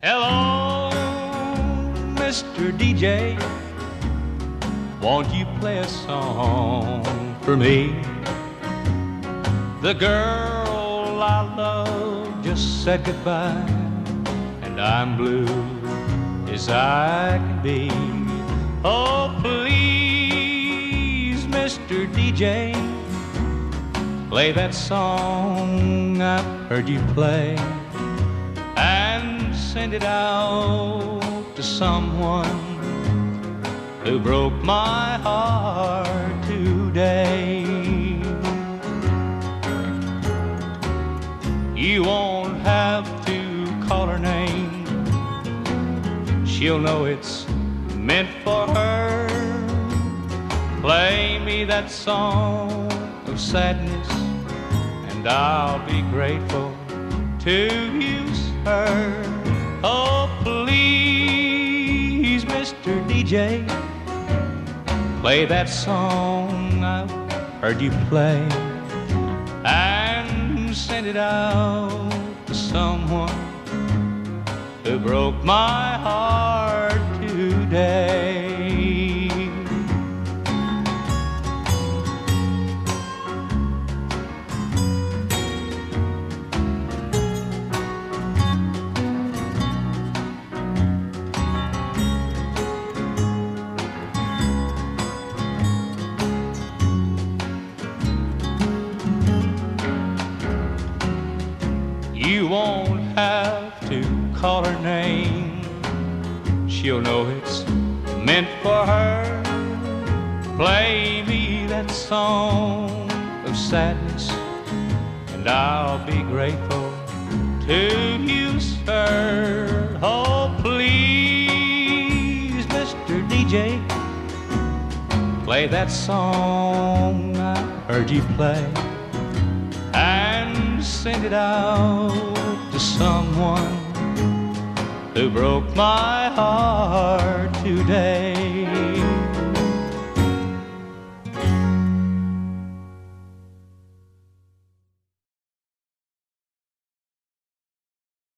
Hello, Mr. DJ, won't you play a song for me? The girl I love just said goodbye, and I'm blue as I can be. Oh, please, Mr. DJ, play that song I've heard you play, and send it out to someone who broke my heart today. You won't have to call her name, she'll know it's meant for her. Play me that song of sadness, and I'll be grateful to use her. Oh, please, Mr. DJ, play that song I've heard you play, and send it out to someone who broke my heart today. You won't have to call her name, she'll know it's meant for her. Play me that song of sadness, and I'll be grateful to use her. Oh, please, Mr. DJ, play that song I heard you play, and send it out to someone who broke my heart today.